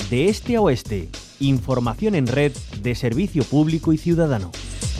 De este a oeste, información en red de servicio público y ciudadano.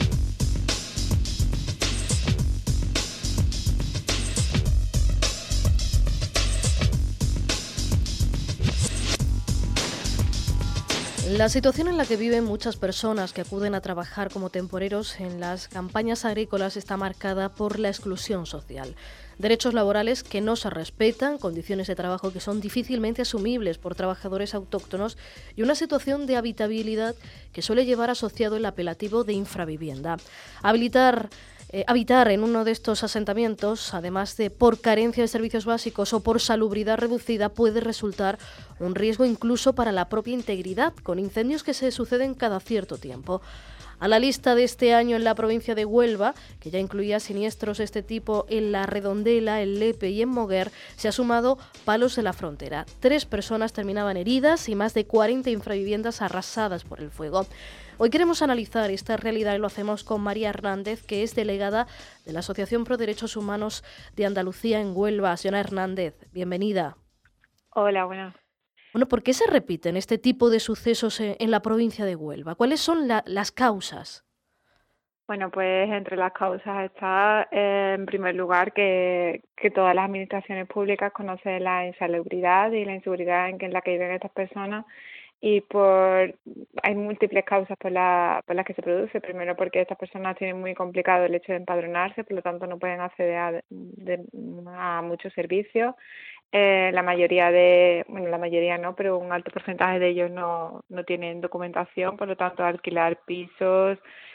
La situación en la que viven muchas personas que acuden a trabajar como temporeros en las campañas agrícolas está marcada por la exclusión social. Derechos laborales que no se respetan, condiciones de trabajo que son difícilmente asumibles por trabajadores autóctonos y una situación de habitabilidad que suele llevar asociado el apelativo de infravivienda. Habitar en uno de estos asentamientos, además de por carencia de servicios básicos o por salubridad reducida, puede resultar un riesgo incluso para la propia integridad, con incendios que se suceden cada cierto tiempo. A la lista de este año en la provincia de Huelva, que ya incluía siniestros de este tipo en La Redondela, en Lepe y en Moguer, se ha sumado Palos de la Frontera. 3 personas terminaban heridas y más de 40 infraviviendas arrasadas por el fuego. Hoy queremos analizar esta realidad y lo hacemos con María Hernández, que es delegada de la Asociación Pro Derechos Humanos de Andalucía en Huelva. Señora Hernández, bienvenida. Hola, buenas. Bueno, ¿por qué se repiten este tipo de sucesos en la provincia de Huelva? ¿Cuáles son las causas? Bueno, pues entre las causas está, en primer lugar, que todas las administraciones públicas conocen la insalubridad y la inseguridad en la que viven estas personas y hay múltiples causas por las que se produce. Primero, porque estas personas tienen muy complicado el hecho de empadronarse, por lo tanto no pueden acceder a muchos servicios. La mayoría no, pero un alto porcentaje de ellos no tienen documentación, por lo tanto alquilar pisos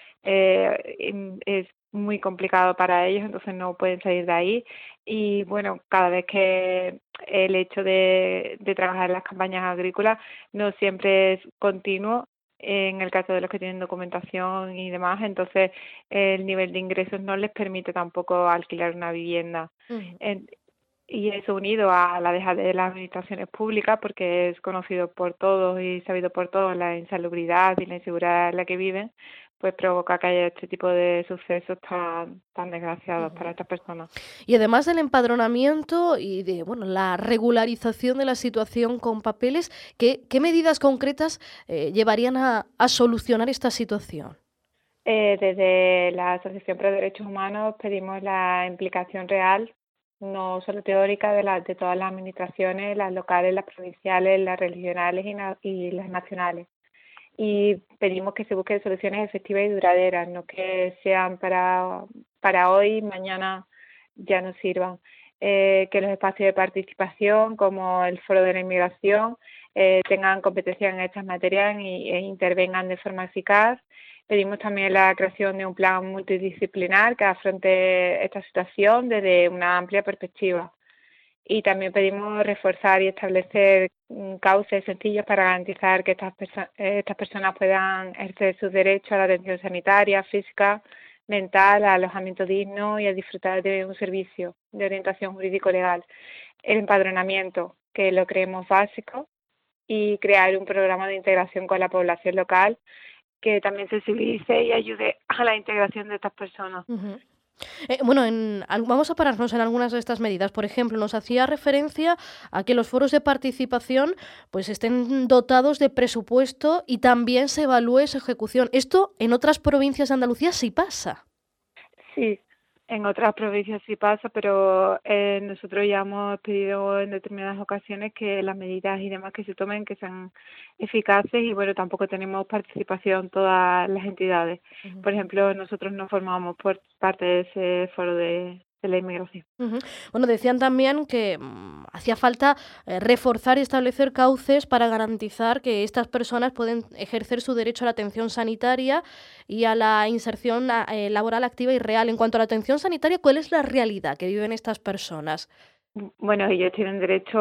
es muy complicado para ellos, entonces no pueden salir de ahí. Y bueno, cada vez que el hecho de trabajar en las campañas agrícolas no siempre es continuo, en el caso de los que tienen documentación y demás, entonces el nivel de ingresos no les permite tampoco alquilar una vivienda. Uh-huh. Y eso unido a la dejadez de las administraciones públicas, porque es conocido por todos y sabido por todos la insalubridad y la inseguridad en la que viven, pues provoca que haya este tipo de sucesos tan desgraciados para estas personas. Y además del empadronamiento y de la regularización de la situación con papeles, ¿qué medidas concretas llevarían a solucionar esta situación? Desde la Asociación Pro Derechos Humanos pedimos la implicación real, no solo teórica, de todas las administraciones, las locales, las provinciales, las regionales y las nacionales. Y pedimos que se busquen soluciones efectivas y duraderas, no que sean para hoy, mañana ya no sirvan. Que los espacios de participación, como el Foro de la Inmigración, tengan competencia en estas materias e intervengan de forma eficaz. Pedimos también la creación de un plan multidisciplinar que afronte esta situación desde una amplia perspectiva. Y también pedimos reforzar y establecer cauces sencillos para garantizar que estas personas puedan ejercer sus derechos a la atención sanitaria, física, mental, a alojamiento digno y a disfrutar de un servicio de orientación jurídico-legal. El empadronamiento, que lo creemos básico, y crear un programa de integración con la población local que también sensibilice y ayude a la integración de estas personas. Uh-huh. Vamos a pararnos en algunas de estas medidas. Por ejemplo, nos hacía referencia a que los foros de participación pues estén dotados de presupuesto y también se evalúe su ejecución. Esto en otras provincias de Andalucía sí pasa. Sí, en otras provincias sí pasa, pero nosotros ya hemos pedido en determinadas ocasiones que las medidas y demás que se tomen que sean eficaces y bueno, tampoco tenemos participación todas las entidades. Uh-huh. Por ejemplo, nosotros no formamos por parte de ese foro de la inmigración. Uh-huh. Bueno, decían también que hacía falta reforzar y establecer cauces para garantizar que estas personas pueden ejercer su derecho a la atención sanitaria y a la inserción laboral activa y real. En cuanto a la atención sanitaria, ¿cuál es la realidad que viven estas personas? Bueno, ellos tienen derecho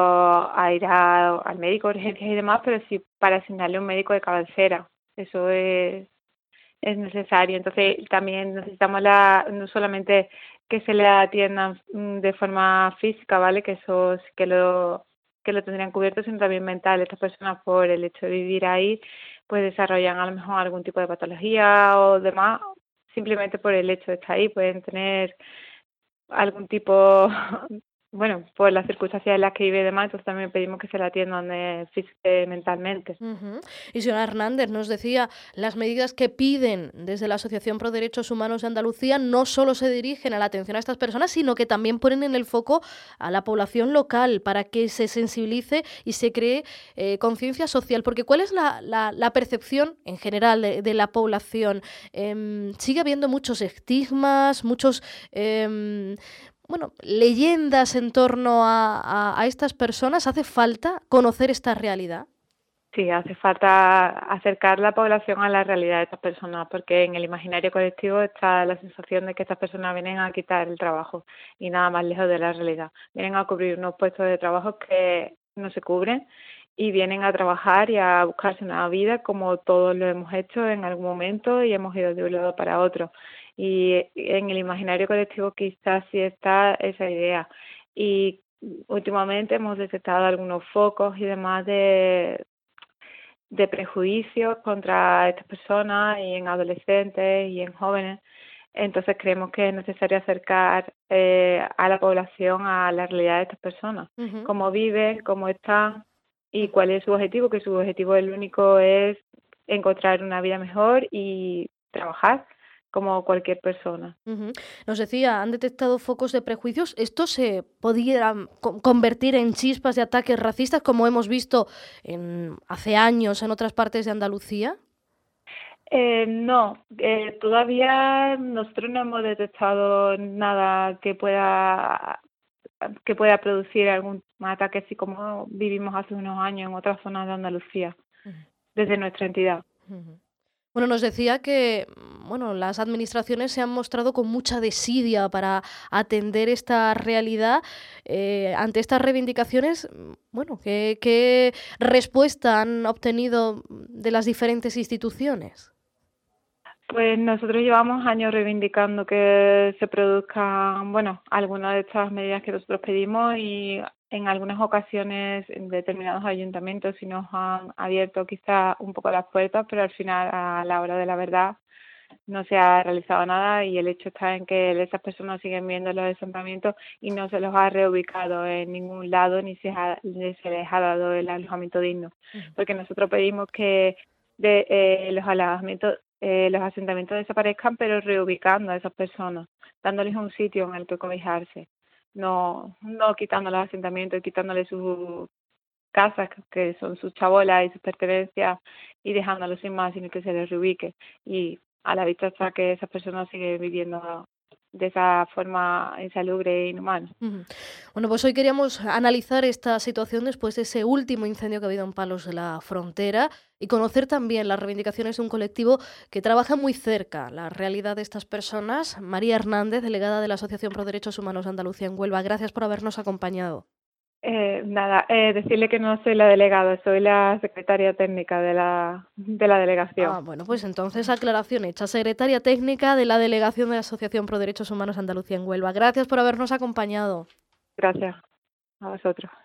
a ir al médico de urgencias y demás, pero sí para asignarle un médico de cabecera. Eso es necesario. Entonces también necesitamos no solamente que se le atiendan de forma física, ¿vale? Que eso sí que lo tendrían cubierto, sino también mental. Estas personas, por el hecho de vivir ahí, pues desarrollan a lo mejor algún tipo de patología o demás, simplemente por el hecho de estar ahí. Pueden tener algún tipo bueno, por las circunstancias en las que vive y demás, entonces también pedimos que se la atiendan mentalmente. Ujú. Y señora Hernández nos decía, las medidas que piden desde la Asociación Pro Derechos Humanos de Andalucía no solo se dirigen a la atención a estas personas, sino que también ponen en el foco a la población local para que se sensibilice y se cree conciencia social. Porque ¿cuál es la percepción en general de la población? Sigue habiendo muchos estigmas, muchos... leyendas en torno a estas personas. ¿Hace falta conocer esta realidad? Sí, hace falta acercar la población a la realidad de estas personas, porque en el imaginario colectivo está la sensación de que estas personas vienen a quitar el trabajo y nada más lejos de la realidad. Vienen a cubrir unos puestos de trabajo que no se cubren y vienen a trabajar y a buscarse una vida como todos lo hemos hecho en algún momento y hemos ido de un lado para otro. Y en el imaginario colectivo quizás sí está esa idea. Y últimamente hemos detectado algunos focos y demás de prejuicios contra estas personas y en adolescentes y en jóvenes. Entonces creemos que es necesario acercar a la población a la realidad de estas personas, Ujú. cómo viven, cómo están y cuál es su objetivo, que su objetivo el único es encontrar una vida mejor y trabajar como cualquier persona. Ujú. Nos decía, han detectado focos de prejuicios. ¿Esto se podrían convertir en chispas de ataques racistas como hemos visto hace años en otras partes de Andalucía? No, todavía nosotros no hemos detectado nada que pueda producir algún ataque así como vivimos hace unos años en otras zonas de Andalucía, Ujú, desde nuestra entidad. ujú. Bueno, nos decía que las administraciones se han mostrado con mucha desidia para atender esta realidad. Ante estas reivindicaciones, ¿qué respuesta han obtenido de las diferentes instituciones? Pues nosotros llevamos años reivindicando que se produzcan, bueno, algunas de estas medidas que nosotros pedimos y en algunas ocasiones en determinados ayuntamientos sí nos han abierto quizá un poco las puertas, pero al final a la hora de la verdad no se ha realizado nada y el hecho está en que esas personas siguen viendo los asentamientos y no se los ha reubicado en ningún lado ni se les ha dado el alojamiento digno. Ujú, Porque nosotros pedimos que los asentamientos desaparezcan, pero reubicando a esas personas, dándoles un sitio en el que cobijarse, no quitando los asentamientos y quitándoles sus casas, que son sus chabolas y sus pertenencias, y dejándolos sin más, sino que se les reubique. Y a la vista está que esas personas siguen viviendo de esa forma insalubre e inhumana. ujú. Bueno, pues hoy queríamos analizar esta situación después de ese último incendio que ha habido en Palos de la Frontera y conocer también las reivindicaciones de un colectivo que trabaja muy cerca la realidad de estas personas. María Hernández, delegada de la Asociación Pro Derechos Humanos de Andalucía en Huelva, gracias por habernos acompañado. Decirle que no soy la delegada, soy la secretaria técnica de la delegación. Bueno, pues entonces aclaración hecha. Secretaria técnica de la Delegación de la Asociación Pro Derechos Humanos de Andalucía en Huelva. Gracias por habernos acompañado. Gracias a vosotros.